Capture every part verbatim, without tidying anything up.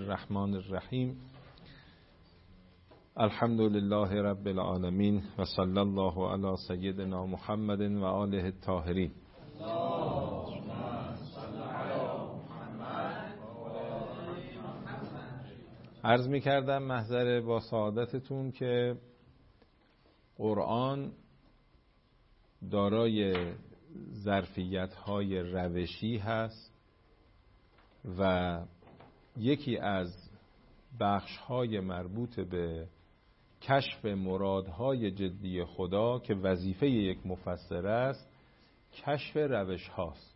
الرحمن الرحیم. الحمد لله رب العالمین و صلی الله علی سیدنا محمد و آله الطاهرین. عرض می کردم محضر با سعادتتون که قرآن دارای ظرفیت‌های روشی هست و یکی از بخش‌های مربوط به کشف مرادهای جدی خدا که وظیفه یک مفسر است کشف روش هاست.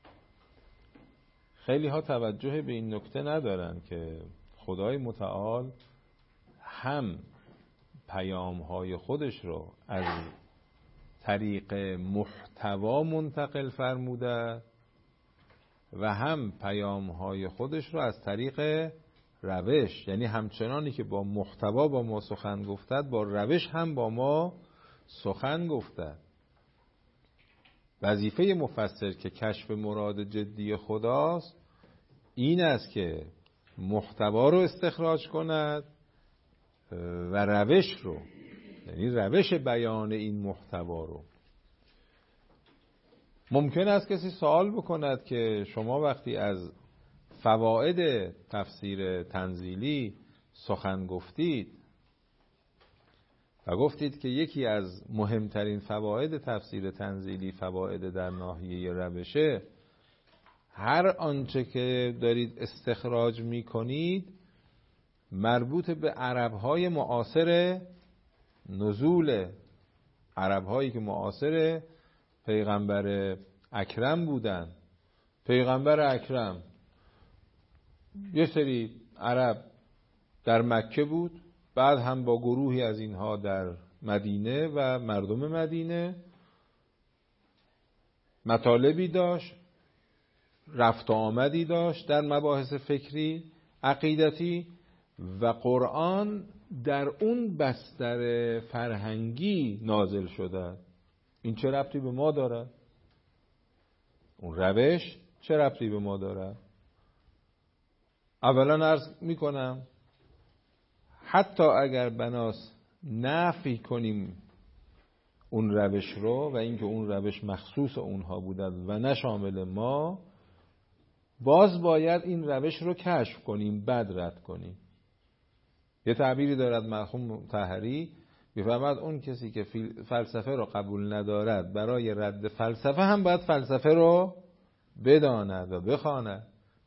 خیلی ها توجه به این نکته ندارن که خدای متعال هم پیام‌های خودش رو از طریق محتوا منتقل فرموده و هم پیام‌های خودش رو از طریق روش، یعنی همچنانی که با محتوا با ما سخن گفتد با روش هم با ما سخن گفتد. وظیفه مفسر که کشف مراد جدی خداست این است که محتوا رو استخراج کند و روش رو، یعنی روش بیان این محتوا رو. ممکن است کسی سوال بکند که شما وقتی از فواید تفسیر تنزیلی سخن گفتید و گفتید که یکی از مهمترین فواید تفسیر تنزیلی فواید در ناحیه روشه، هر آنچه که دارید استخراج می کنید مربوط به عربهای معاصر نزول، عربهایی که معاصر پیغمبر اکرم بودن. پیغمبر اکرم یه سری عرب در مکه بود، بعد هم با گروهی از اینها در مدینه و مردم مدینه مطالبی داشت، رفت و آمدی داشت در مباحث فکری عقیدتی و قرآن در اون بستر فرهنگی نازل شده. این چه ربطی به ما داره؟ اون روش چه ربطی به ما داره؟ اولا عرض میکنم حتی اگر بناس نفی کنیم اون روش رو و اینکه اون روش مخصوص اونها بوده و نه شامل ما، باز باید این روش رو کشف کنیم، بعد رد کنیم. یه تعبیری دارد مرحوم طاهری، میفرماد اون کسی که فلسفه رو قبول ندارد برای رد فلسفه هم باید فلسفه رو بداند و بخواند.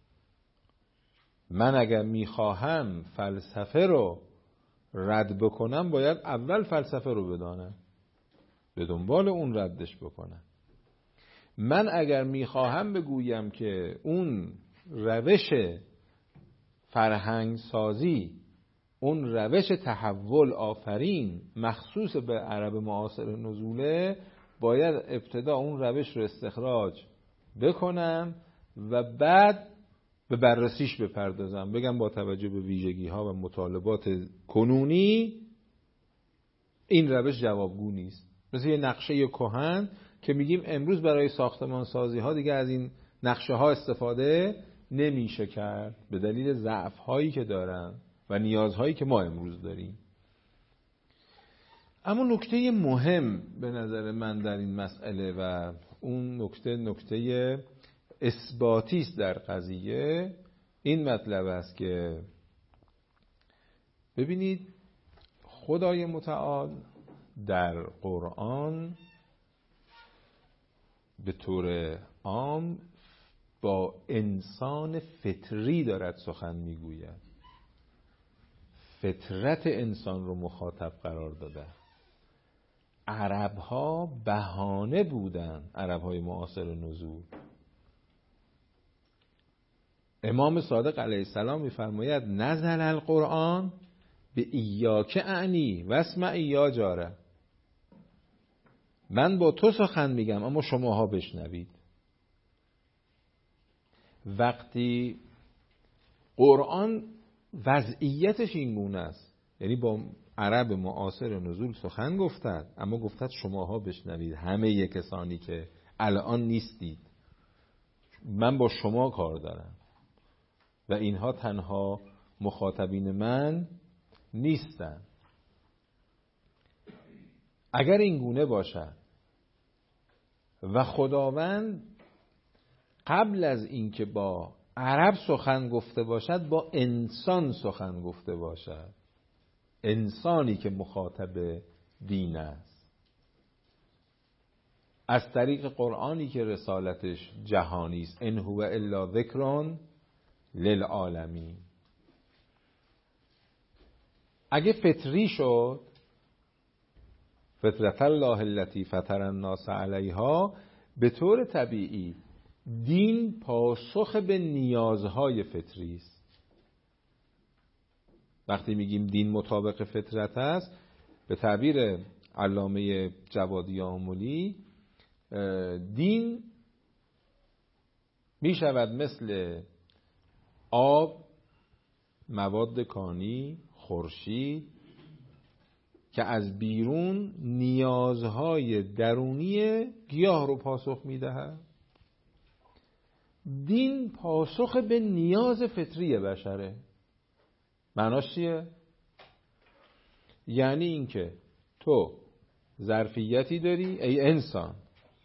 من اگر میخواهم فلسفه رو رد بکنم باید اول فلسفه رو بدانم، به دنبال اون ردش بکنم. من اگر میخواهم بگویم که اون روش فرهنگ سازی، اون روش تحول آفرین مخصوص به عرب معاصر نزوله، باید ابتدا اون روش رو استخراج بکنم و بعد به بررسیش بپردازم، بگم با توجه به ویژگی ها و مطالبات کنونی این روش جوابگو نیست. مثل یه نقشه کهن که میگیم امروز برای ساختمان سازی ها دیگه از این نقشه ها استفاده نمیشه کرد به دلیل ضعف هایی که دارن و نیازهایی که ما امروز داریم. اما نکته مهم به نظر من در این مسئله و اون نکته نکته اثباتی است در قضیه، این مطلب است که ببینید خدای متعال در قرآن به طور عام با انسان فطری دارد سخن میگوید، فطرت انسان رو مخاطب قرار داده. عرب‌ها بهانه بودن، عرب‌های معاصر نزول. امام صادق علیه السلام می‌فرماید نزل القرآن به ایاک اعنی و اسمع یا جاره. من با تو سخن میگم اما شماها بشنوید. وقتی قرآن وضعیتش این گونه است، یعنی با عرب معاصر نزول سخن گفتند اما گفتند شماها بشنوید، همه کسانی که الان نیستید، من با شما کار دارم و اینها تنها مخاطبین من نیستن. اگر این گونه باشد و خداوند قبل از اینکه با عرب سخن گفته باشد با انسان سخن گفته باشد، انسانی که مخاطب دین است، از طریق قرآنی که رسالتش جهانی است، ان هو الا ذکر للعالمین. اگه فطری شد، فطرت الله التي فطر الناس علیها، به طور طبیعی دین پاسخ به نیازهای فطری است. وقتی میگیم دین مطابق فطرت است، به تعبیر علامه جوادی آملی، دین میشود مثل آب، مواد کانی، خورشید که از بیرون نیازهای درونی گیاه رو پاسخ میدهد. دین پاسخ به نیاز فطری بشره. معناش چیه؟ یعنی اینکه تو ظرفیتی داری ای انسان،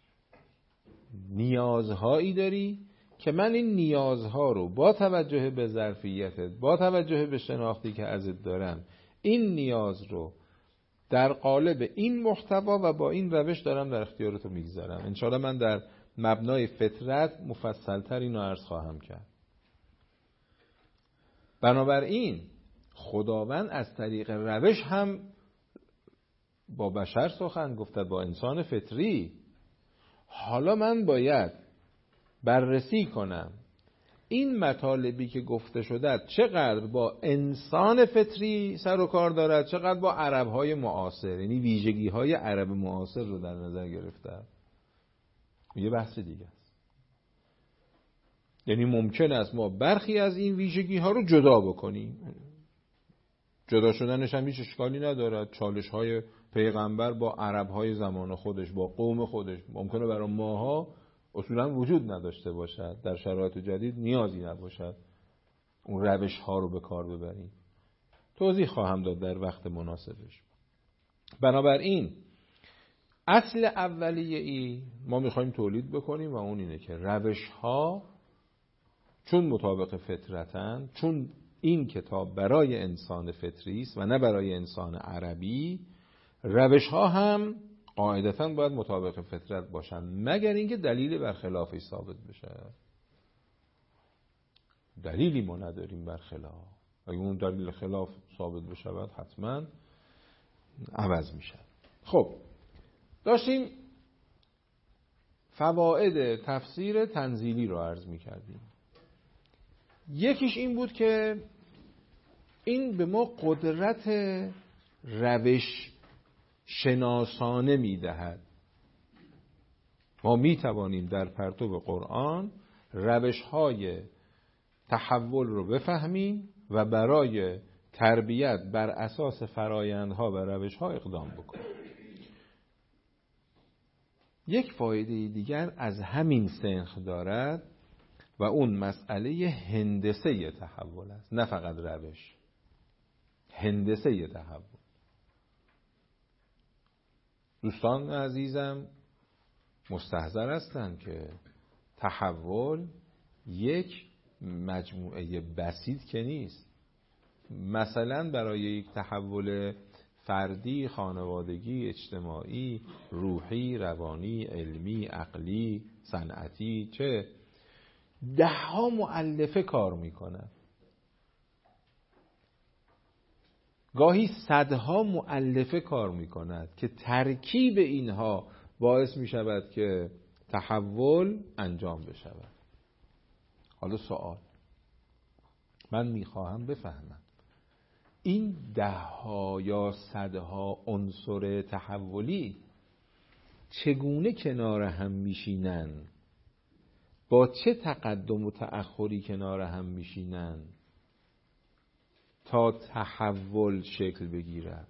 نیازهایی داری که من این نیازها رو با توجه به ظرفیتت، با توجه به شناختی که ازت دارم، این نیاز رو در قالب این محتوا و با این روش دارم در اختیارتو میگذارم. انشاءالله من در مبنای فطرت مفصلتر اینو عرض خواهم کرد. بنابراین خداوند از طریق روش هم با بشر سخن گفته، با انسان فطری. حالا من باید بررسی کنم این مطالبی که گفته شده چقدر با انسان فطری سر و کار دارد، چقدر با عربهای معاصر، یعنی ویژگی‌های عرب معاصر رو در نظر گرفته. یه بحث دیگه است. یعنی ممکن است ما برخی از این ویژگی‌ها رو جدا بکنیم. جدا شدنش هم هیچ اشکالی ندارد. چالش‌های پیغمبر با عرب‌های زمان خودش، با قوم خودش ممکنه برای ماها اصولا وجود نداشته باشد، در شرایط جدید نیازی نباشد اون روش ها رو به کار ببریم. توضیح خواهم داد در وقت مناسبش. بنابراین اصل اولیه ای ما میخوایم تولید بکنیم و اون اینه که روش ها چون مطابق فطرتن، چون این کتاب برای انسان فطری است و نه برای انسان عربی، روش ها هم قاعدتاً باید مطابق فطرت باشن، مگر اینکه دلیل برخلافش ثابت بشه. دلیلی ما نداریم برخلاف. اگه اون دلیل خلاف ثابت بشه باید حتما عوض میشه. خب داشتیم فواید تفسیر تنزیلی رو عرض میکردیم. یکیش این بود که این به ما قدرت روش شناسانه میدهد. ما میتوانیم در پرتو قرآن روش‌های تحول رو بفهمیم و برای تربیت بر اساس فرایندها و روش‌ها اقدام بکنیم. یک فایده دیگر از همین سنخ دارد و اون مسئله هندسه تحول است، نه فقط روش. هندسه تحول. دوستان عزیزم مستحضر هستند که تحول یک مجموعه بسیط که نیست. مثلا برای یک تحول فردی، خانوادگی، اجتماعی، روحی، روانی، علمی، عقلی، صنعتی، چه ده ها مؤلفه کار میکنن. گاهی صدها مؤلفه کار میکند که ترکیب اینها باعث میشود که تحول انجام بشود. حالا سوال، من میخواهم بفهمم این ده ها یا صدها عنصر تحولی چگونه کنار هم میشینن، با چه تقدم و تأخری کنار هم میشینن تا تحول شکل بگیرد.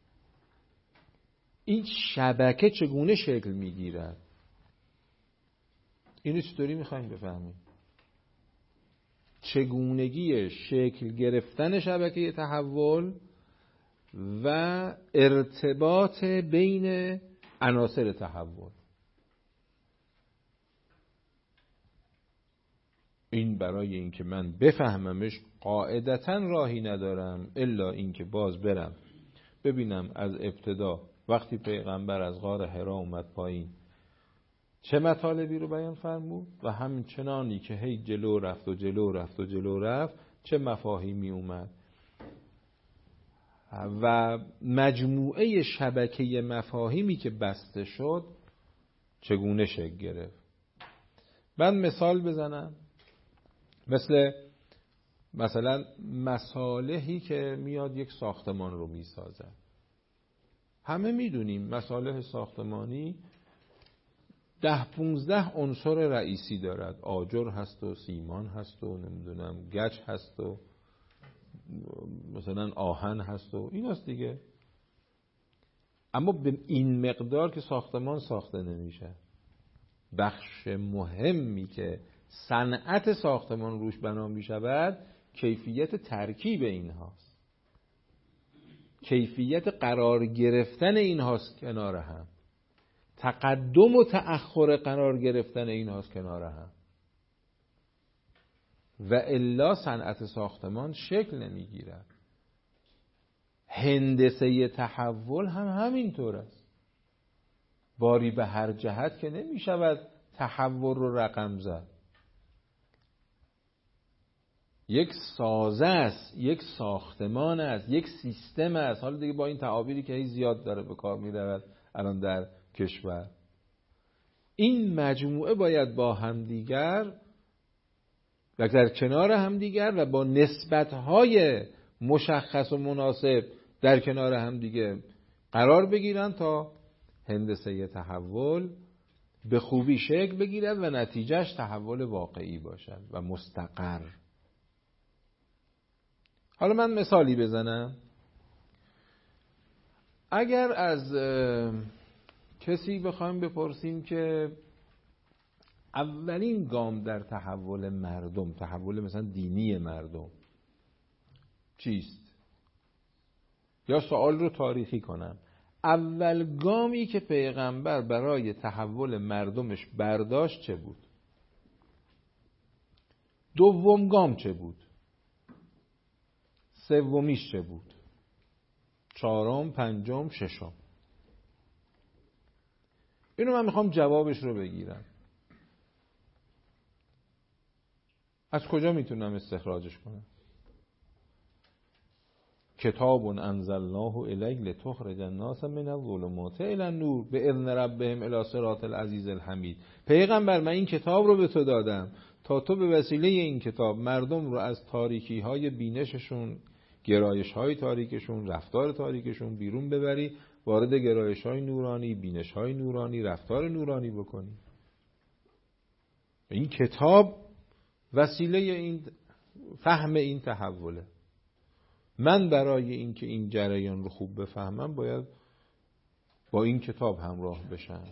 این شبکه چگونه شکل میگیرد؟ اینو چطوری میخوایم بفهمیم؟ چگونگی شکل گرفتن شبکه تحول و ارتباط بین عناصر تحول. این برای اینکه من بفهممش قاعدتاً راهی ندارم الا اینکه باز برم ببینم از ابتدا وقتی پیغمبر از غار حرا اومد پایین چه مطالبی رو بیان فرمود و همین چنانی که هی جلو رفت و جلو رفت و جلو رفت چه مفاهیمی اومد و مجموعه شبکه مفاهیمی که بسته شد چگونه شکل گرفت. من مثال بزنم، مثل مثلا مصالحی که میاد یک ساختمان رو میسازه. همه میدونیم مصالح ساختمانی ده پونزده عنصر رئیسی دارد. آجر هست و سیمان هست و نمیدونم گچ هست و مثلا آهن هست و این هست دیگه. اما به این مقدار که ساختمان ساخته نمیشه. بخش مهمی که صنعت ساختمان روش بنا میشود کیفیت ترکیب اینهاست، کیفیت قرار گرفتن اینهاست کنار هم، تقدم و تأخر قرار گرفتن اینهاست کنار هم. و الا صنعت ساختمان شکل نمیگیرد. هندسه تحول هم همینطور است. باری به هر جهت که نمیشود تحول رو رقم زد. یک سازه است، یک ساختمان است، یک سیستم است. حالا دیگه با این تعابیری که زیاد داره به کار می‌رود الان در کشور، این مجموعه باید با همدیگر و در کنار همدیگر و با نسبت‌های مشخص و مناسب در کنار همدیگه قرار بگیرن تا هندسه تحول به خوبی شکل بگیرد و نتیجهش تحول واقعی باشد و مستقر. حالا من مثالی بزنم. اگر از کسی بخوایم بپرسیم که اولین گام در تحول مردم، تحول مثلا دینی مردم چیست؟ یا سوال رو تاریخی کنم، اول گامی که پیغمبر برای تحول مردمش برداشت چه بود؟ دوم گام چه بود؟ سومیش چه بود؟ چهارم، پنجم، ششم. اینو من میخوام جوابش رو بگیرم. از کجا میتونم استخراجش کنم؟ کتاب انزلناه الیک لتخرج الناس من الظلمات الی النور باذن ربهم الی صراط العزیز الحمید. پیغمبر من این کتاب رو به تو دادم تا تو به وسیله این کتاب مردم رو از تاریکی های بینششون، گرایش های تاریکشون، رفتار تاریکشون بیرون ببری، وارد گرایش های نورانی، بینش های نورانی، رفتار نورانی بکنی. این کتاب وسیله این فهم این تحوله. من برای اینکه این جریان رو خوب بفهمم باید با این کتاب همراه بشم.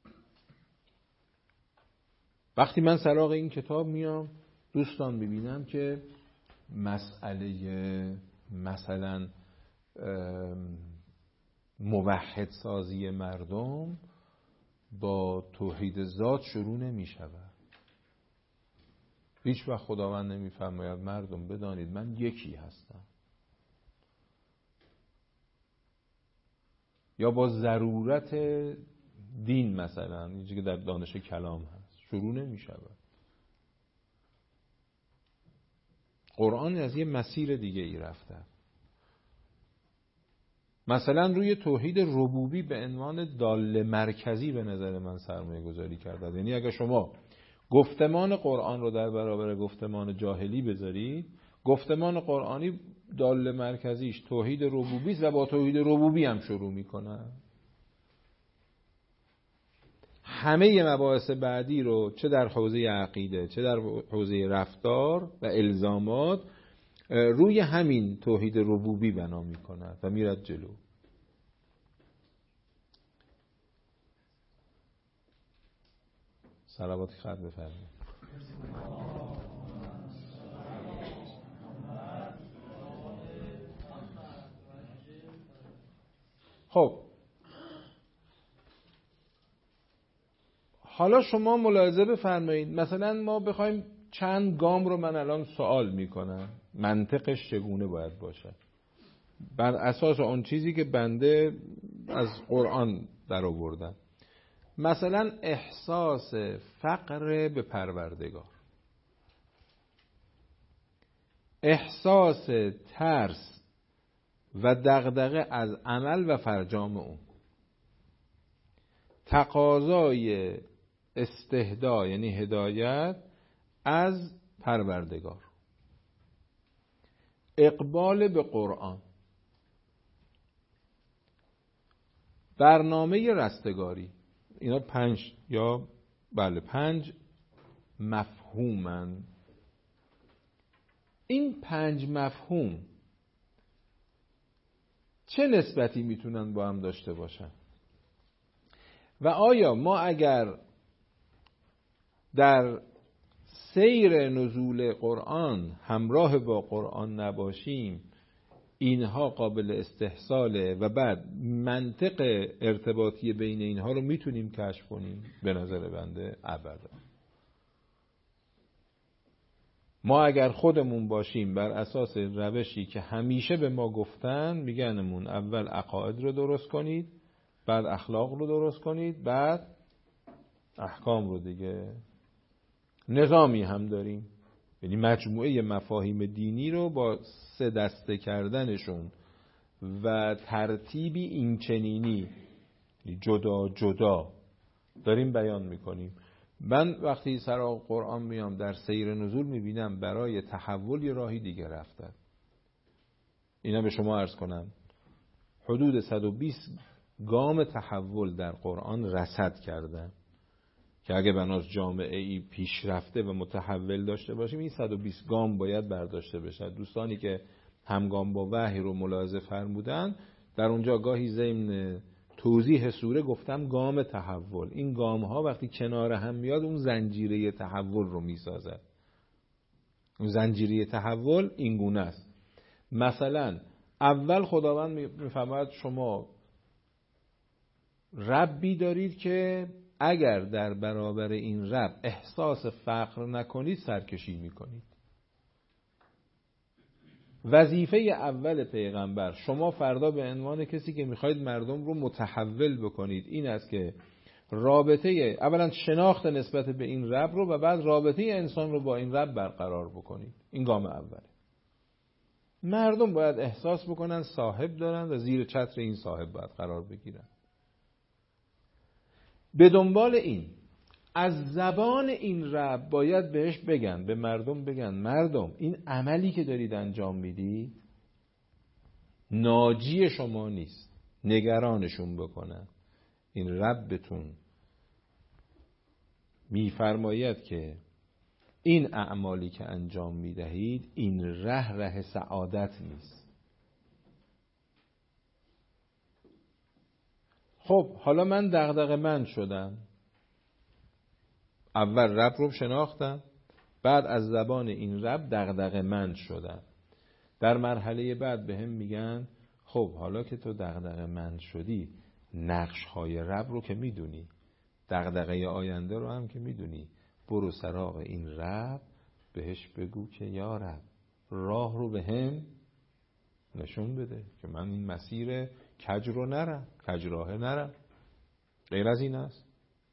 وقتی من سراغ این کتاب میام دوستان ببینم که مسئله مثلا موحد سازی مردم با توحید ذات شروع نمی شود. هیچ وقت خداوند نمی فرماید مردم بدانید من یکی هستم. یا با ضرورت دین مثلا اینجوری که در دانش کلام هست شروع نمی شود. قرآن از یه مسیر دیگه ای رفته. مثلا روی توحید ربوبی به عنوان داله مرکزی به نظر من سرمایه گذاری کرده. یعنی اگر شما گفتمان قرآن رو در برابر گفتمان جاهلی بذارید، گفتمان قرآنی داله مرکزیش توحید ربوبی است و با توحید ربوبی هم شروع میکنه. همه مباحث بعدی رو چه در حوزه عقیده چه در حوزه رفتار و الزامات روی همین توحید ربوبی بنا میکنه و میرد جلو. صلوات خیر بفرمایید. خب حالا شما ملاحظه بفرمایید، مثلا ما بخوایم چند گام رو من الان سوال میکنم، منطقش چگونه باید باشه بر اساس اون چیزی که بنده از قرآن در آوردم. مثلا احساس فقر به پروردگار، احساس ترس و دغدغه از عمل و فرجام اون، تقاضای استهدا یعنی هدایت از پروردگار، اقبال به قرآن، برنامه رستگاری. اینا پنج یا بله پنج مفهومن. این پنج مفهوم چه نسبتی میتونن با هم داشته باشن؟ و آیا ما اگر در سیر نزول قرآن همراه با قرآن نباشیم اینها قابل استحصاله و بعد منطق ارتباطی بین اینها رو میتونیم کشف کنیم؟ به نظر بنده ابدا. ما اگر خودمون باشیم بر اساس روشی که همیشه به ما گفتن، میگنمون اول عقاید رو درست کنید، بعد اخلاق رو درست کنید، بعد احکام رو دیگه. نظامی هم داریم، یعنی مجموعه مفاهیم دینی رو با سه دسته کردنشون و ترتیبی اینچنینی جدا جدا داریم بیان میکنیم. من وقتی سراغ قرآن میام در سیر نزول میبینم برای تحول یه راهی دیگه رفته. اینا به شما عرض کنم حدود صد و بیست گام تحول در قرآن رصد کردم که اگه بناس جامعه ای پیشرفته و متحول داشته باشیم این صد و بیست گام باید برداشته بشه. دوستانی که همگام با وحی رو ملاحظه فرمودن در اونجا گاهی ضمن توضیح سوره گفتم گام تحول. این گام ها وقتی کنار هم میاد اون زنجیره تحول رو میسازد. اون زنجیره تحول این گونه است. مثلا اول خداوند میفرماید شما ربی دارید که اگر در برابر این رب احساس فقر نکنید سرکشی میکنید. وظیفه اول پیغمبر، شما فردا به عنوان کسی که میخواید مردم رو متحول بکنید این است که رابطه اولا شناخت نسبت به این رب رو و بعد رابطه انسان رو با این رب برقرار بکنید. این گام اوله. مردم باید احساس بکنن صاحب دارن و زیر چتر این صاحب باید قرار بگیرن. به دنبال این از زبان این رب باید بهش بگن، به مردم بگن مردم این عملی که دارید انجام میدید ناجی شما نیست، نگرانشون بکنن. این ربتون میفرماید که این اعمالی که انجام میدهید این ره ره سعادت نیست. خب حالا من دغدغه مند شدم، اول رب رو شناختم، بعد از زبان این رب دغدغه مند شدم. در مرحله بعد به هم میگن خب حالا که تو دغدغه مند شدی نقش های رب رو که میدونی، دغدغه آینده رو هم که میدونی، برو سراغ این رب بهش بگو که یا رب راه رو به هم نشون بده که من این مسیر کج رو نرم، کج راه نرم. غیر از این است.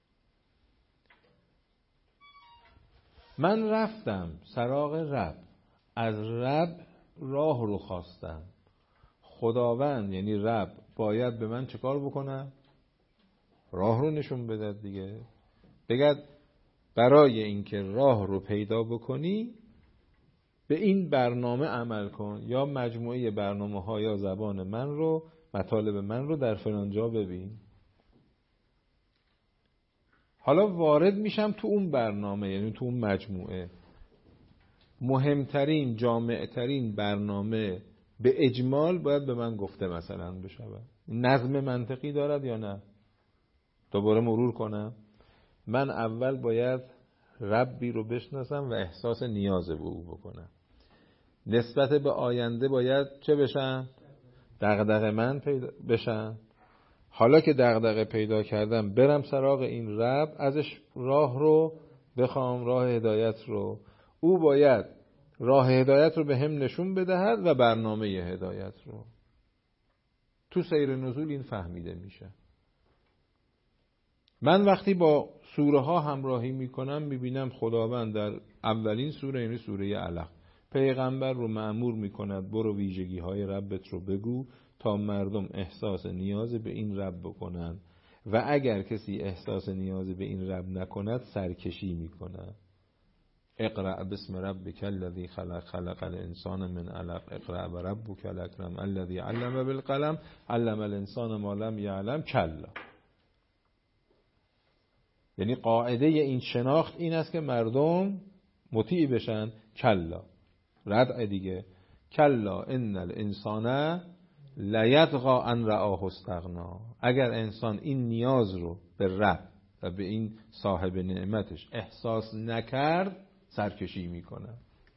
من رفتم سراغ رب، از رب راه رو خواستم. خداوند یعنی رب باید به من چه کار بکنم؟ راه رو نشون بده دیگه. بگد برای اینکه راه رو پیدا بکنی به این برنامه عمل کن، یا مجموعه برنامه ها یا زبان من رو، مطالب من رو در فلان جا ببین. حالا وارد میشم تو اون برنامه، یعنی تو اون مجموعه. مهمترین جامعترین برنامه به اجمال باید به من گفته مثلا بشه. نظم منطقی دارد یا نه؟ دوباره مرور کنم. من اول باید ربی رو بشناسم و احساس نیاز به او بکنم. نسبت به آینده باید چه بشم؟ دغدغه من پیدا بشم. حالا که دغدغه پیدا کردم برم سراغ این رب، ازش راه رو بخوام، راه هدایت رو. او باید راه هدایت رو به هم نشون بدهد و برنامه هدایت رو. تو سیر نزول این فهمیده میشه. من وقتی با سوره ها همراهی میکنم میبینم خداوند در اولین سوره، یعنی سوره علق، پیغمبر رو مأمور میکند برو ویژگی های ربت رو بگو تا مردم احساس نیاز به این رب بکنند و اگر کسی احساس نیاز به این رب نکند سرکشی میکند. اقرأ باسم ربک الذی خلق خلق الانسان من علق اقرأ وربک الاکرم الذی علم بالقلم علم الانسان ما لم یعلم کلا. یعنی قاعده این شناخت این است که مردم مطیع بشن. کلا ردع دیگه. کلا ان الانسان لیطغی ان رآه استغنا. اگر انسان این نیاز رو به رب و به این صاحب نعمتش احساس نکرد سرکشی میکنه.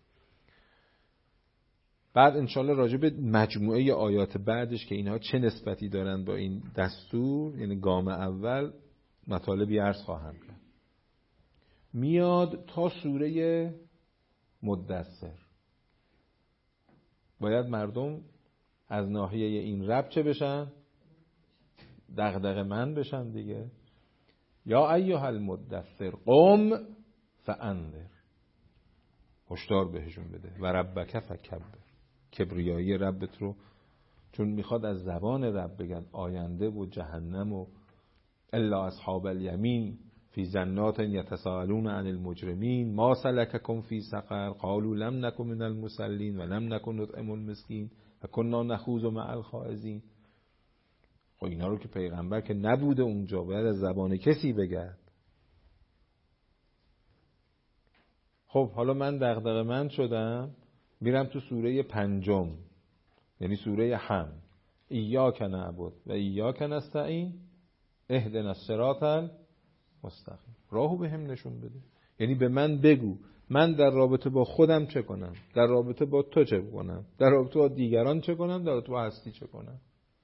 بعد انشالله راجع به مجموعه آیات بعدش که اینها چه نسبتی دارن با این دستور، یعنی گام اول، مطالبی عرض خواهم کرد. میاد تا سوره مدثر. باید مردم از ناحیه این رب چه بشن؟ دغدغه من بشن دیگه. یا ایها المدثر قم فانذر. هشدار بهشون بده. و ربک فکبر. کبریایی ربت رو، چون میخواد از زبان رب بگن آینده و جهنم و الا اصحاب الیمین فی جنات یتساءلون عن المجرمین ما سلککم فی سقر قالوا لم نکن من المصلین و لم نکن نطعم المسکین و کنا نخوض مع الخائضین. خب اینا رو که پیغمبر که نبوده اونجا باید از زبان کسی بگه. خب حالا من دغدغه مند شدم، میرم تو سوره پنجم، یعنی سوره حمد. ایاک نعبد و ایاک نستعین اهدنا الصراط المستقیم. راهو به هم نشون بده. یعنی به من بگو من در رابطه با خودم چه کنم، در رابطه با تو چه کنم، در رابطه با دیگران چه کنم، در رابطه با هستی چه کنم.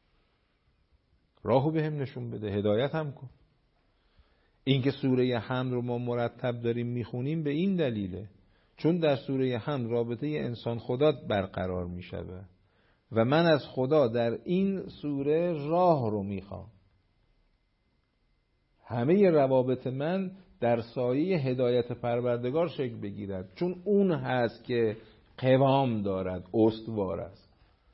راهو به هم نشون بده، هدایت هم کن. این که سوره حمد رو ما مرتب داریم میخونیم به این دلیله، چون در سوره حمد رابطه انسان خدا برقرار میشه و من از خدا در این سوره راه رو میخوام. همه روابط من در سایه هدایت پروردگار شکل بگیرد، چون اون هست که قوام دارد، استوار است.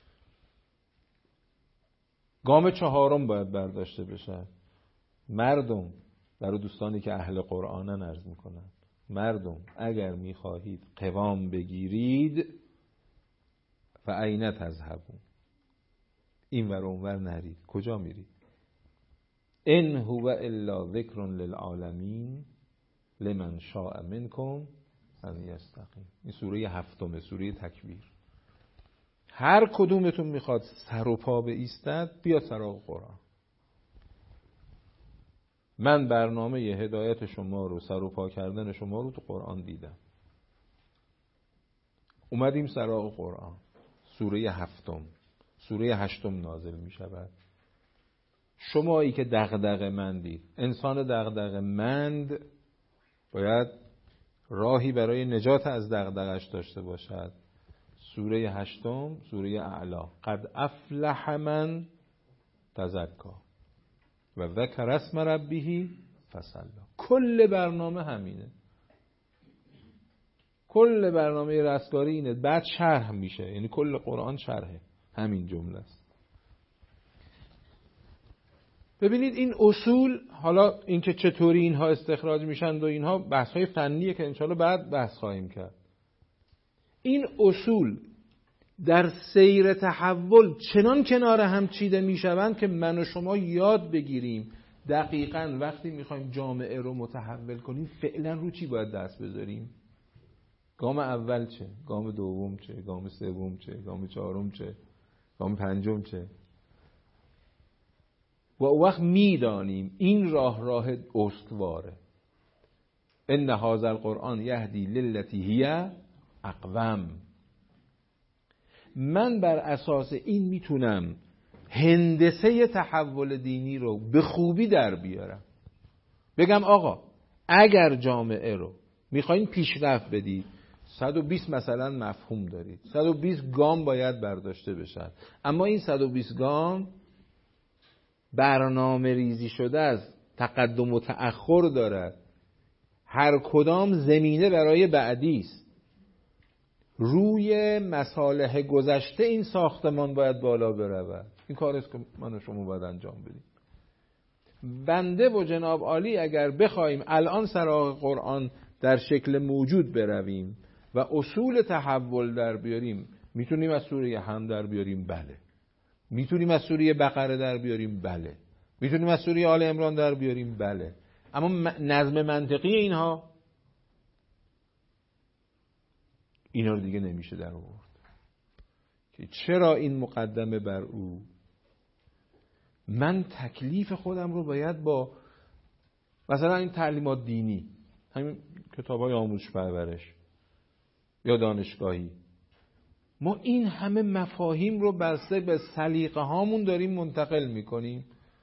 گام چهارم باید برداشته بشه. مردم، برای دوستانی که اهل قرآنن عرض میکنن، مردم اگر میخواهید قوام بگیرید فاین تذهبون، این ور اون ور نرید. کجا میرید؟ ان هو الا ذکر للعالمین لمن شاء منکم ان یستقیم. این سوره هفتمه، سوره تکویر. هر کدومتون میخواد سر و پا بایستد بیا سراغ قرآن. من برنامه هدایت شما رو، سر و پا کردن شما رو تو قرآن دیدم. اومدیم سراغ قرآن. سوره هفتم، سوره هشتم نازل می شود. شمایی که دغدغه مندید، انسان دغدغه مند باید راهی برای نجات از دغدغش داشته باشد. سوره هشتم، سوره اعلی. قد افلح من تزکا و ذکر اسم ربه فصلی. کل برنامه همینه. کل برنامه رستگاری اینه. بعد شرح میشه، یعنی کل قرآن شرحه همین جمله است. ببینید این اصول، حالا اینکه چطوری اینها استخراج میشن و اینها بحث‌های فنیه که انشالله بعد بحث خواهیم کرد. این اصول در سیر تحول چنان کنار هم چیده میشوند که من و شما یاد بگیریم دقیقاً وقتی میخوایم جامعه رو متحول کنیم فعلا رو چی باید دست بذاریم. گام اول چه؟ گام دوم چه؟ گام سوم چه؟ گام چهارم چه؟ گام پنجم چه؟ و او وقت میدانیم این راه راه استواره. ان هذا القرآن یهدی للتی هی اقوم. من بر اساس این میتونم هندسه تحول دینی رو به خوبی در بیارم. بگم آقا اگر جامعه رو میخواین پیشرفت بدید، صد و بیست مثلا مفهوم دارید، صد و بیست گام باید برداشته بشن، اما این صد و بیست گام برنامه ریزی شده از تقدم و تأخر دارد، هر کدام زمینه برای بعدی است. روی مصالح گذشته این ساختمان باید بالا برود. این کاری است که من و شما باید انجام بدیم. بنده و جناب عالی اگر بخوایم الان سراغ قرآن در شکل موجود برویم و اصول تحول در بیاریم، میتونیم از سوره حمد در بیاریم؟ بله. میتونیم از سوره بقره در بیاریم؟ بله. میتونیم از سوره آل عمران در بیاریم؟ بله. اما نظم منطقی اینها، اینا رو دیگه نمیشه در آورد. که چرا این مقدمه بر او؟ من تکلیف خودم رو باید با مثلا این تعلیمات دینی، همین کتاب‌های آموزش پرورش یا دانشگاهی، ما این همه مفاهیم رو بسته به سلیقه هامون داریم منتقل میکنیم.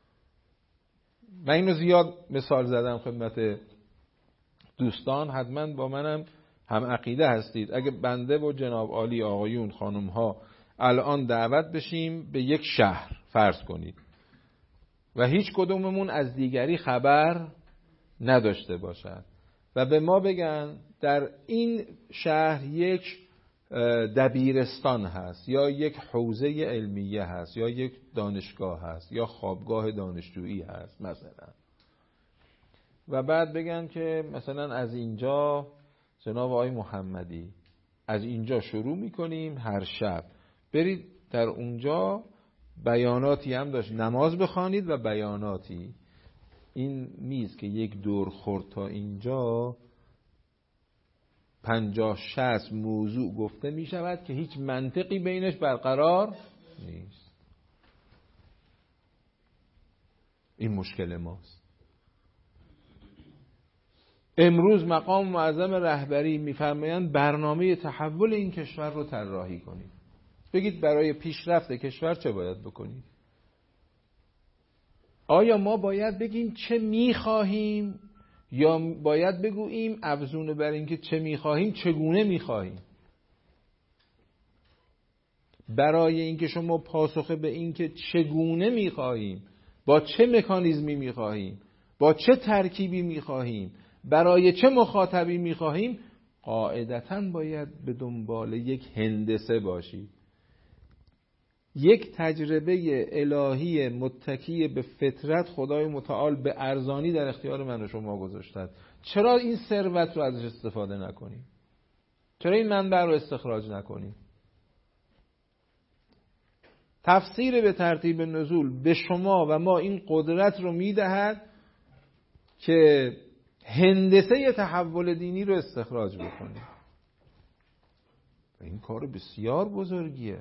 و اینو زیاد مثال زدم خدمت دوستان، حتما با منم هم عقیده هستید. اگه بنده و جناب عالی آقایون خانم ها الان دعوت بشیم به یک شهر فرض کنید و هیچ کدوممون از دیگری خبر نداشته باشد و به ما بگن در این شهر یک دبیرستان هست یا یک حوزه علمیه هست یا یک دانشگاه هست یا خوابگاه دانشجویی هست مثلا، و بعد بگن که مثلا از اینجا جناب آقای محمدی از اینجا شروع میکنیم، هر شب برید در اونجا بیاناتی هم داشت، نماز بخوانید و بیاناتی. این میز که یک دور خورد تا اینجا پنجاه شصت موضوع گفته می شود که هیچ منطقی بینش برقرار نیست. این مشکل ماست. امروز مقام معظم رهبری میفرمایند برنامه تحول این کشور رو طراحی کنید. بگید برای پیشرفت کشور چه باید بکنید؟ آیا ما باید بگیم چه میخواهیم یا باید بگوییم افزون بر این که چه میخواهیم چگونه میخواهیم؟ برای اینکه شما پاسخ به این که چگونه میخواهیم، با چه مکانیزمی میخواهیم، با چه ترکیبی میخواهیم، برای چه مخاطبی میخواهیم، قاعدتاً باید به دنبال یک هندسه باشید. یک تجربه الهی متکی به فطرت خدای متعال به ارزانی در اختیار من و شما گذاشته. چرا این ثروت رو ازش استفاده نکنیم؟ چرا این منبع رو استخراج نکنیم؟ تفسیر به ترتیب نزول به شما و ما این قدرت رو میدهد که هندسه تحول دینی رو استخراج بکنیم. این کار بسیار بزرگیه.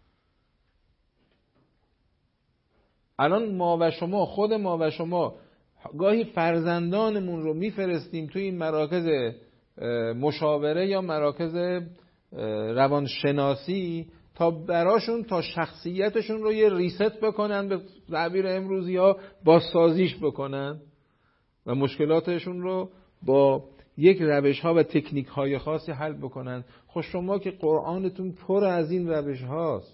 الان ما و شما، خود ما و شما گاهی فرزندانمون رو میفرستیم توی این مراکز مشاوره یا مراکز روانشناسی تا براشون، تا شخصیتشون رو یه ریست بکنن، به تعبیر امروزی ها بازسازیش بکنن و مشکلاتشون رو با یک روش ها و تکنیک های خاصی حل بکنن. خب شما که قرآنتون پر از این روش هاست،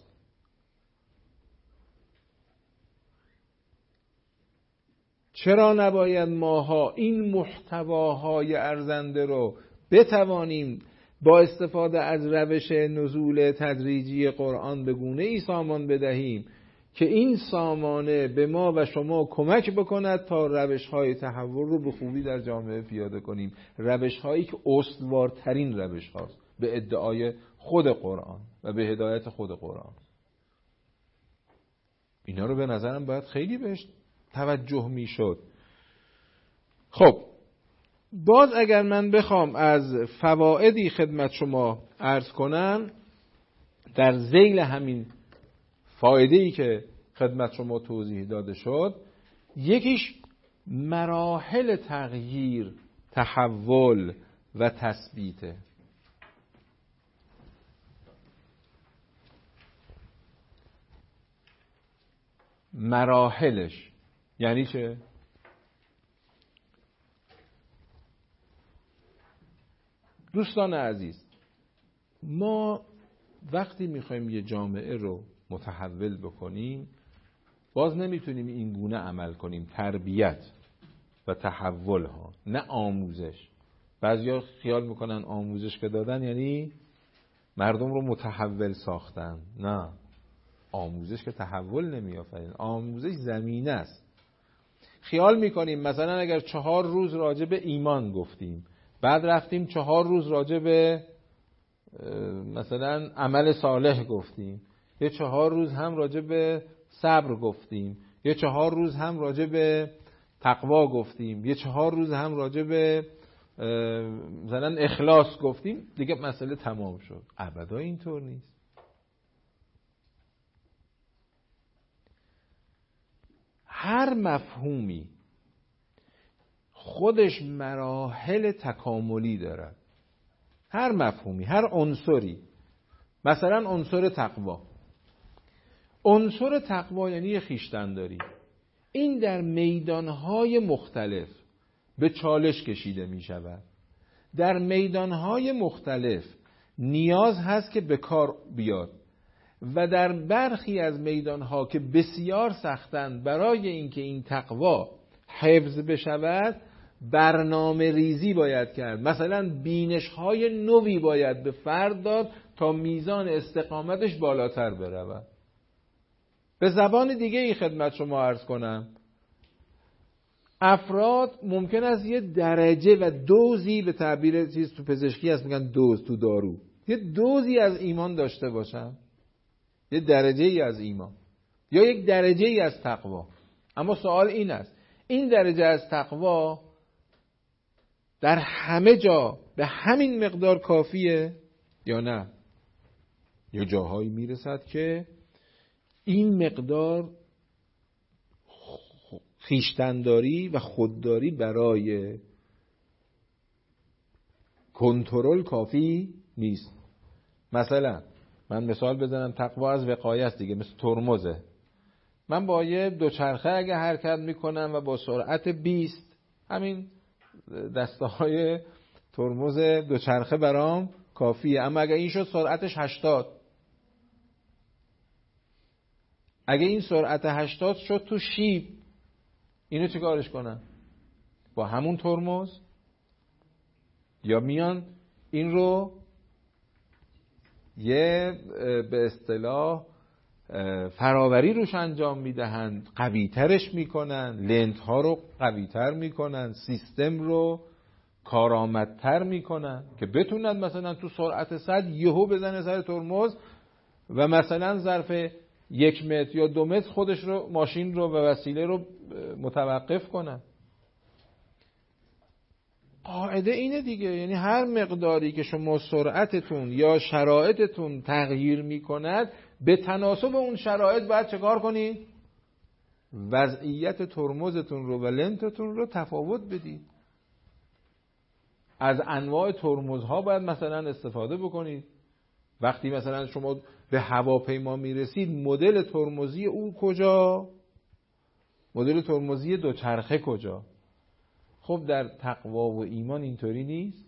چرا نباید ماها این محتواهای ارزنده رو بتوانیم با استفاده از روش نزول تدریجی قرآن به گونه ای سامان بدهیم که این سامانه به ما و شما کمک بکند تا روش‌های تحول رو به خوبی در جامعه پیاده کنیم، روش‌هایی که استوارترین روش هاست به ادعای خود قرآن و به هدایت خود قرآن. اینا رو به نظرم باید خیلی بهش توجه میشد. خب باز اگر من بخوام از فوائدی خدمت شما عرض کنم در ذیل همین فایده‌ای که خدمت شما توضیح داده شد، یکیش مراحل تغییر، تحول و تثبیته. مراحلش یعنی چه؟ دوستان عزیز، ما وقتی میخوایم یه جامعه رو متحول بکنیم باز نمیتونیم این گونه عمل کنیم، تربیت و تحول ها، نه آموزش. بعضیا خیال میکنن آموزش که دادن یعنی مردم رو متحول ساختن. نه، آموزش که تحول نمیافرین، آموزش زمینه است. خیال میکنیم مثلا اگر چهار روز راجع به ایمان گفتیم، بعد رفتیم چهار روز راجع به مثلا عمل صالح گفتیم، یه چهار روز هم راجع به صبر گفتیم، یه چهار روز هم راجع به تقوا گفتیم، یه چهار روز هم راجع به مثلا اخلاص گفتیم، دیگه مسئله تمام شد. ابدا اینطور نیست. هر مفهومی خودش مراحل تکاملی دارد. هر مفهومی، هر عنصری. مثلا عنصر تقوا، عنصر تقوا یعنی خویشتن‌داری. این در میدانهای مختلف به چالش کشیده می شود. در میدانهای مختلف نیاز هست که به کار بیاد و در برخی از میدانها که بسیار سختند، برای اینکه این تقوا حفظ بشود برنامه ریزی باید کرد. مثلا بینش‌های نوی باید به فرد داد تا میزان استقامتش بالاتر برود. به زبان دیگه ای خدمت شما عرض کنم، افراد ممکن است یه درجه و دوزی، به تعبیر چیز تو پزشکی هست میگن دوز تو دارو، یه دوزی از ایمان داشته باشن، یه درجه ای از ایمان یا یک درجه ای از تقوا. اما سوال این است این درجه از تقوا در همه جا به همین مقدار کافیه یا نه؟ یا جاهایی میرسد که این مقدار خویشتن‌داری و خودداری برای کنترل کافی نیست. مثلا من مثال بزنم، تقوا از وقایه است دیگه، مثل ترمزه. من با یه دوچرخه اگه حرکت میکنم و با سرعت بیست، همین دسته های ترمز دوچرخه برام کافیه. اما اگه این شد سرعتش هشتاد، اگه این سرعت هشتاد شد تو شیب، اینو چه کارش کنم؟ با همون ترمز؟ یا میان این رو یه به اصطلاح فراوری روش انجام میدهند، قوی ترش میکنن، لنت ها رو قوی تر میکنن، سیستم رو کارآمدتر میکنن که بتونن مثلا تو سرعت صد یهو بزنه سر ترمز و مثلا ظرف یک متر یا دو متر خودش رو، ماشین رو و وسیله رو متوقف کنن. قاعده اینه دیگه، یعنی هر مقداری که شما سرعتتون یا شرایطتون تغییر میکند، به تناسب اون شرایط باید چه کار کنید؟ وضعیت ترمزتون رو و لنتتون رو تفاوت بدید. از انواع ترمزها باید مثلا استفاده بکنید. وقتی مثلا شما به هواپیما میرسید، مدل ترمزی او کجا؟ مدل ترمزی دوچرخه کجا؟ خب در تقوا و ایمان اینطوری نیست.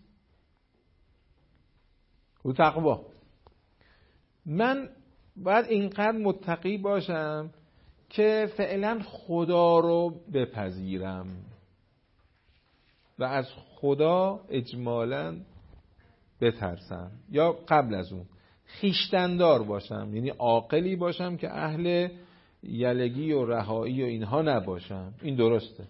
او تقوا من باید اینقدر متقی باشم که فعلا خدا رو بپذیرم و از خدا اجمالاً بترسم، یا قبل از اون خویشتن‌دار باشم، یعنی عاقلی باشم که اهل یلگی و رهایی و اینها نباشم. این درسته.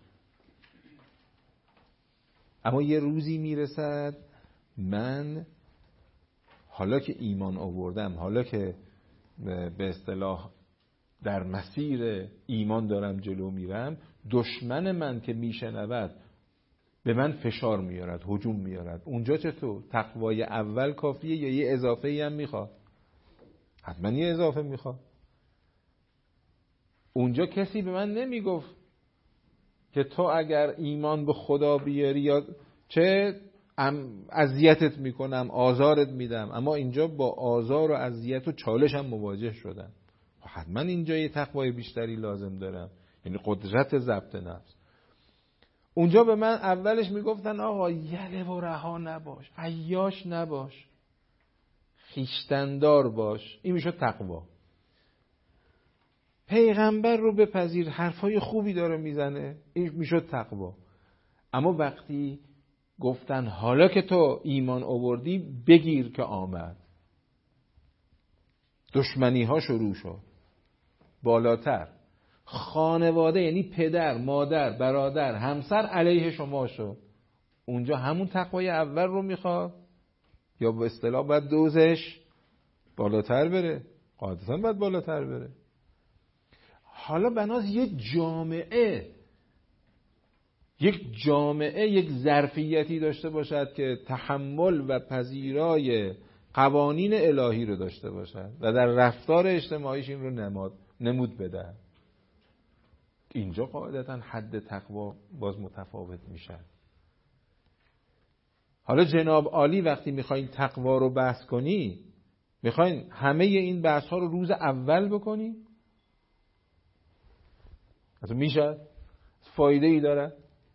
اما یه روزی میرسد من حالا که ایمان آوردم، حالا که به اصطلاح در مسیر ایمان دارم جلو میرم، دشمن من که میشنود به من فشار میارد، هجوم میارد. اونجا چطور؟ تقوای اول کافیه یا یه اضافه ای هم میخواد؟ حتما یه اضافه میخواد. اونجا کسی به من نمیگفت که تو اگر ایمان به خدا بیاری یا چه اذیتت میکنم، آزارت میدم. اما اینجا با آزار و اذیت و چالش هم مواجه شدن. حتما اینجا یه تقوای بیشتری لازم دارم، یعنی قدرت ضبط نفس. اونجا به من اولش میگفتن آقا یله و رها نباش، عیاش نباش، خویشتن‌دار باش، این میشه تقوا. پیغمبر رو بپذیر، حرفای خوبی داره میزنه، این میشه تقوا. اما وقتی گفتن حالا که تو ایمان آوردی بگیر که آمد، دشمنی ها شروع شد بالاتر. خانواده یعنی پدر، مادر، برادر، همسر علیه شما شد. اونجا همون تقوای اول رو میخواد یا به اصطلاح باید دوزش بالاتر بره؟ قاعدتاً باید بالاتر بره. حالا بناس یک جامعه یک جامعه یک ظرفیتی داشته باشد که تحمل و پذیرای قوانین الهی رو داشته باشد و در رفتار اجتماعیش این رو نماد نمود بده. اینجا قاعدتاً حد تقوا باز متفاوت میشه. حالا جناب عالی وقتی میخواین تقوا رو بحث کنی، میخواین همه این بحث ها رو روز اول بکنی؟ اصلا میشه؟ فایده ای داره؟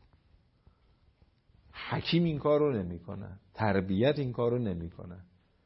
حکیم این کار رو نمی کنه، تربیت این کار رو نمی کنه.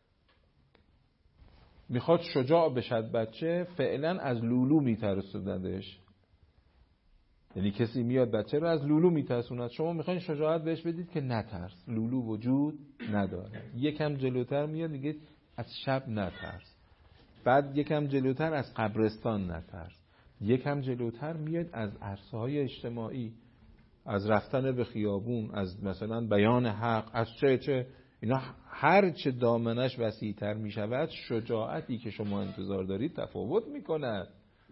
میخواد شجاع بشد بچه، فعلا از لولو میترسوندش. یعنی کسی میاد بچه رو از لولو میترسوند، شما میخواین شجاعت بهش بدید که نترس، لولو وجود نداره. یکم جلوتر میاد میگه از شب نترس، بعد یکم جلوتر از قبرستان نترس، یکم جلوتر میاد از عرصه های اجتماعی، از رفتن به خیابون، از مثلا بیان حق، از چه چه اینا. هر چه دامنش وسیع‌تر میشود، شجاعتی که شما انتظار دارید تفاوت میکند.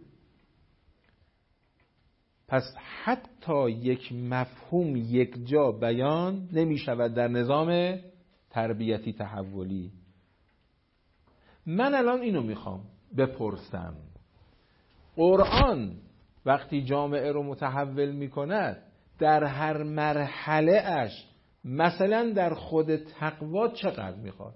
پس حتی یک مفهوم یک جا بیان نمیشود در نظام تربیتی تحولی. من الان اینو میخوام بپرسم، قرآن وقتی جامعه رو متحول میکند در هر مرحله اش، مثلا در خود تقوا چقدر میخواد؟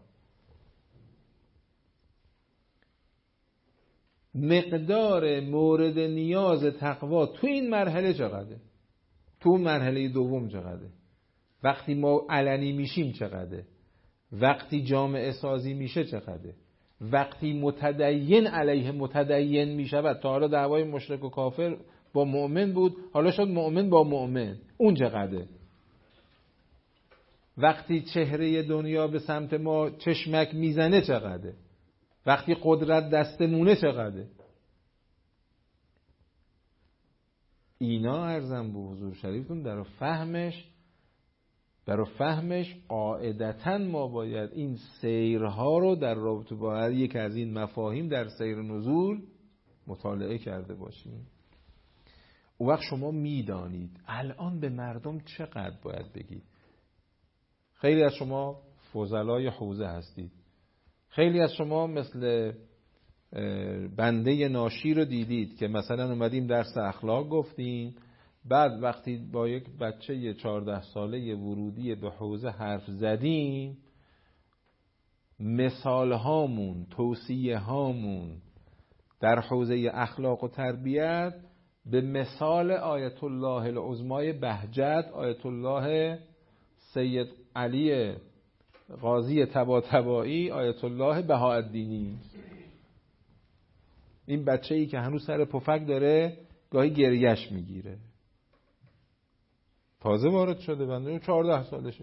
مقدار مورد نیاز تقوا تو این مرحله چقدره؟ تو مرحله دوم چقدره؟ وقتی ما علنی میشیم چقدره؟ وقتی جامعه سازی میشه چقدره؟ وقتی متدین علیه متدین میشود، تا حالا دعوای مشرک و کافر با مؤمن بود، حالا شد مؤمن با مؤمن، اون چقدره؟ وقتی چهره دنیا به سمت ما چشمک میزنه چقدره؟ وقتی قدرت دستمونه چقدره؟ اینا عرضم به حضور شریفتون در فهمش در فهمش قاعدتاً ما باید این سیرها رو در رابطه با یک از این مفاهیم در سیر نزول مطالعه کرده باشیم. اون وقت شما میدانید الان به مردم چقدر باید بگید. خیلی از شما فضلای حوزه هستید، خیلی از شما مثل بنده ناشی رو دیدید که مثلا اومدیم درس اخلاق گفتیم، بعد وقتی با یک بچه چهارده ساله ورودی به حوزه حرف زدیم، مثال هامون، توصیه هامون در حوزه اخلاق و تربیت به مثال آیت الله العظمای بهجت، آیت الله سید علی قاضی طباطبایی، آیت الله بهاءالدینی. این بچه‌ای که هنوز سر پفک داره گاهی گریش میگیره، تازه وارد شده، بنده چهارده سالشه.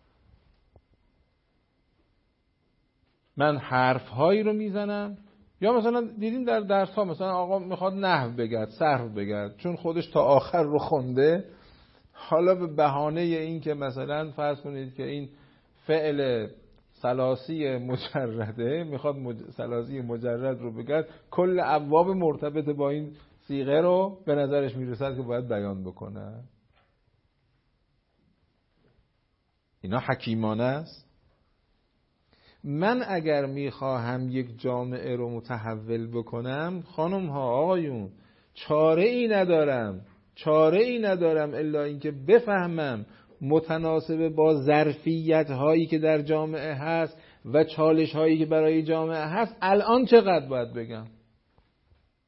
من حرف‌هایی رو میزنم، یا مثلا دیدیم در درس ها مثلا آقا میخواد نحو بگرد، صرف بگرد، چون خودش تا آخر رو خونده، حالا به بهانه این که مثلا فرض کنید که این فعل ثلاثی مجرده، میخواد مج... ثلاثی مجرد رو بگرد، کل ابواب مرتبط با این صیغه رو به نظرش میرسد که باید بیان بکنه. اینا حکیمانه است. من اگر میخواهم یک جامعه رو متحول بکنم، خانم ها آقایون، چاره ای ندارم چاره ای ندارم الا اینکه بفهمم متناسب با ظرفیت هایی که در جامعه هست و چالش هایی که برای جامعه هست الان چقدر باید بگم.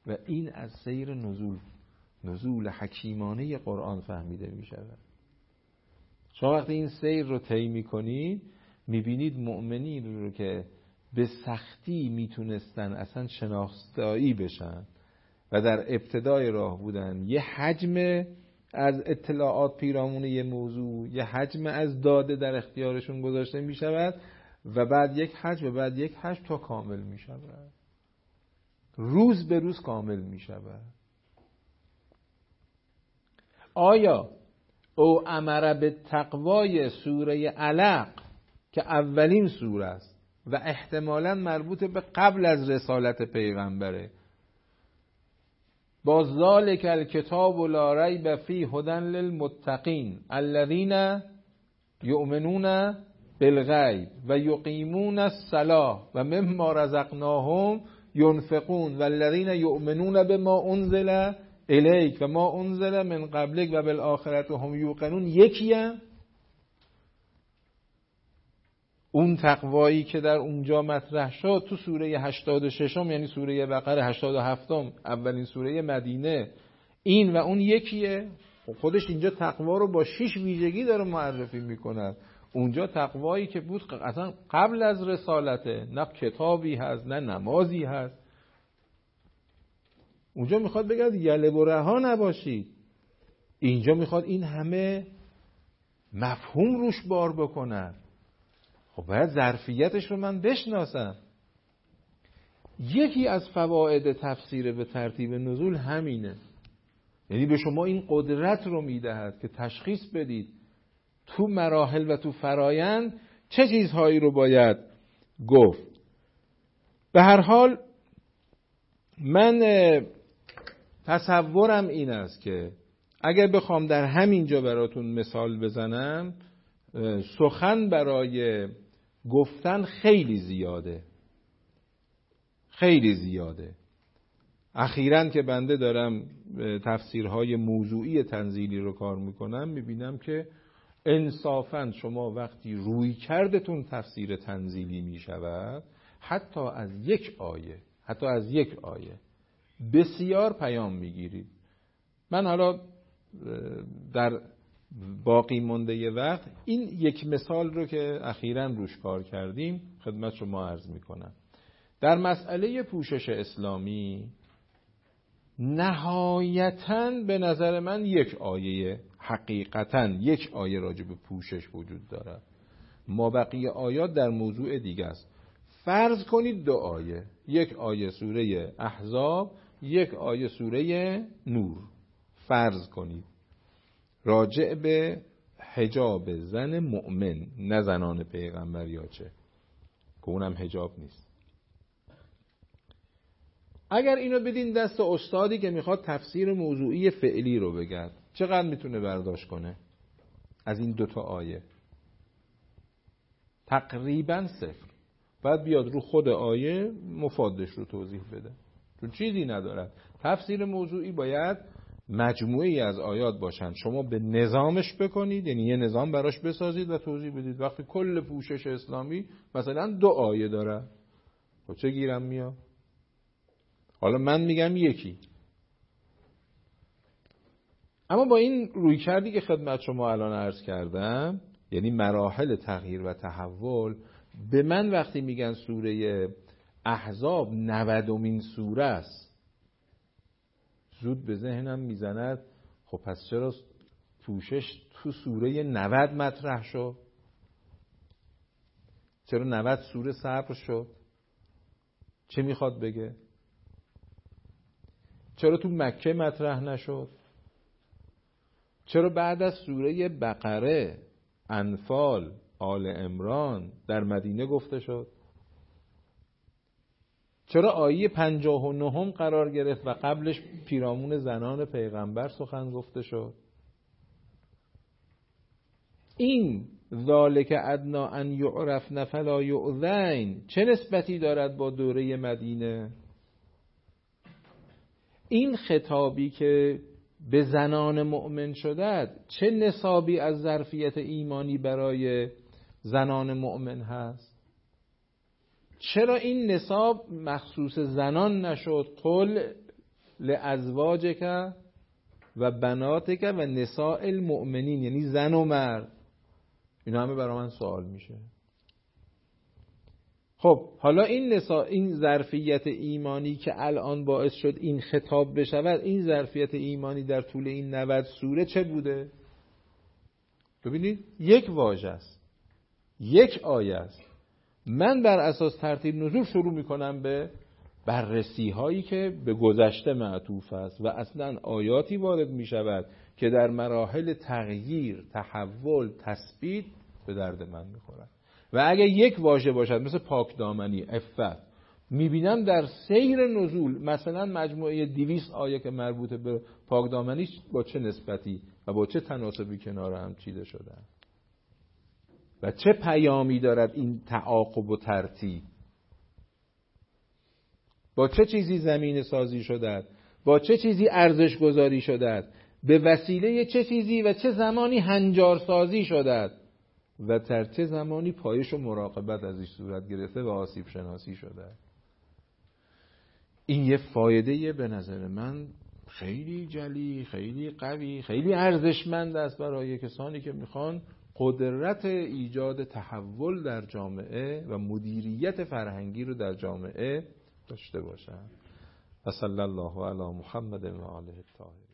و این از سیر نزول نزول حکیمانه قرآن فهمیده می شود. شما وقتی این سیر رو طی می‌کنید می‌بینید مؤمنین رو که به سختی میتونستن اصلا شناسایی بشن و در ابتدای راه بودن، یه حجم از اطلاعات پیرامون یه موضوع، یه حجم از داده در اختیارشون گذاشته می شود و بعد یک حجم و بعد یک حجم تا کامل می شود، روز به روز کامل می شود. آیا او امر به تقوای سوره علق که اولین سوره است و احتمالاً مربوط به قبل از رسالت پیغمبره، با ذالک الکتاب لا ریب فیه هدی للمتقین الذین یؤمنون بالغیب و یقیمون الصلاة و مما رزقناهم ينفقون والذین یؤمنون بما انزل الیک و ما انزل من قبلک و بالآخرة هم یوقنون. یکیه اون تقوایی که در اونجا مطرح شد تو سوره هشتاد و شش یعنی سوره بقره، هشتاد و هفت اولین سوره مدینه، این و اون یکیه. خودش اینجا تقوا رو با شش ویژگی داره معرفی میکنه. اونجا تقوایی که بود اصلا قبل از رسالته، نه کتابی هست نه نمازی هست. اونجا میخواد بگه یله و رها نباشید، اینجا میخواد این همه مفهوم روش بار بکنه. خب باید ظرفیتش رو من بشناسم. یکی از فواید تفسیر به ترتیب نزول همینه، یعنی به شما این قدرت رو میدهد که تشخیص بدید تو مراحل و تو فرایند چه چیزهایی رو باید گفت. به هر حال من تصورم این است که اگر بخوام در همین جا براتون مثال بزنم، سخن برای گفتن خیلی زیاده، خیلی زیاده. اخیراً که بنده دارم تفسیرهای موضوعی تنزیلی رو کار میکنم، میبینم که انصافاً شما وقتی روی کردتون تفسیر تنزیلی میشود، حتی از یک آیه حتی از یک آیه بسیار پیام میگیرید. من حالا در باقی مونده ی وقت این یک مثال رو که اخیراً روش کار کردیم خدمت شما عرض میکنم. در مسئله پوشش اسلامی نهایتاً به نظر من یک آیه، حقیقتاً یک آیه راجع به پوشش وجود داره. ما بقیه آیات در موضوع دیگه است. فرض کنید دو آیه، یک آیه سوره احزاب، یک آیه سوره نور، فرض کنید راجع به حجاب زن مؤمن، نه زنان پیغمبر یا چه، که اونم حجاب نیست. اگر اینو بدین دست استادی که میخواد تفسیر موضوعی فعلی رو بگه، چقدر میتونه برداشت کنه از این دوتا آیه؟ تقریبا صفر. بعد بیاد رو خود آیه مفادش رو توضیح بده، چون چیزی نداره. تفسیر موضوعی باید مجموعی از آیات باشن، شما به نظامش بکنید، یعنی یه نظام براش بسازید و توضیح بدید. وقتی کل پوشش اسلامی مثلا دو آیه داره، خب چه گیرم میاد؟ حالا من میگم یکی. اما با این روی کردی که خدمت شما الان عرض کردم، یعنی مراحل تغییر و تحول، به من وقتی میگن سوره احزاب نودمین سوره است، زود به ذهنم میزند خب پس چرا پوشش تو سوره نود مطرح شد؟ چرا نود سوره صبر شد؟ چه میخواد بگه؟ چرا تو مکه مطرح نشد؟ چرا بعد از سوره بقره، انفال، آل عمران در مدینه گفته شد؟ چرا آیه پنجاه و نه قرار گرفت و قبلش پیرامون زنان پیغمبر سخن گفته شد؟ این ذالک ادنا ان یعرفن فلا یؤذین چه نسبتی دارد با دوره مدینه؟ این خطابی که به زنان مؤمن شده چه نصابی از ظرفیت ایمانی برای زنان مؤمن هست؟ چرا این نصاب مخصوص زنان نشد؟ قل لازواجک و بناتک و نساء المؤمنین، یعنی زن و مرد. اینا همه برای من سوال میشه. خب حالا این نساء، این ظرفیت ایمانی که الان باعث شد این خطاب بشود، این ظرفیت ایمانی در طول این نود سوره چه بوده؟ ببینید یک واژه است، یک آیه است. من بر اساس ترتیب نزول شروع میکنم به بررسی هایی که به گذشته معطوف است و اصلا آیاتی وارد میشود که در مراحل تغییر، تحول، تثبیت به درد من میخورد. و اگه یک واژه باشد مثل پاکدامنی، عفت، میبینم در سیر نزول مثلا مجموعه دویست آیه که مربوط به پاکدامنی با چه نسبتی و با چه تناسبی کنار هم چیده شده و چه پیامی دارد این تعاقب و ترتیب، با چه چیزی زمین سازی شده، با چه چیزی ارزش گذاری شده، به وسیله چه چیزی و چه زمانی هنجار سازی شده و در چه زمانی پایش و مراقبت ازش صورت گرفته و آسیب شناسی شده. این یه فایده به نظر من خیلی جلی، خیلی قوی، خیلی ارزشمند است برای کسانی که میخوان قدرت ایجاد تحول در جامعه و مدیریت فرهنگی رو در جامعه داشته باشند. و صلی الله علی محمد و آله الطاهرین.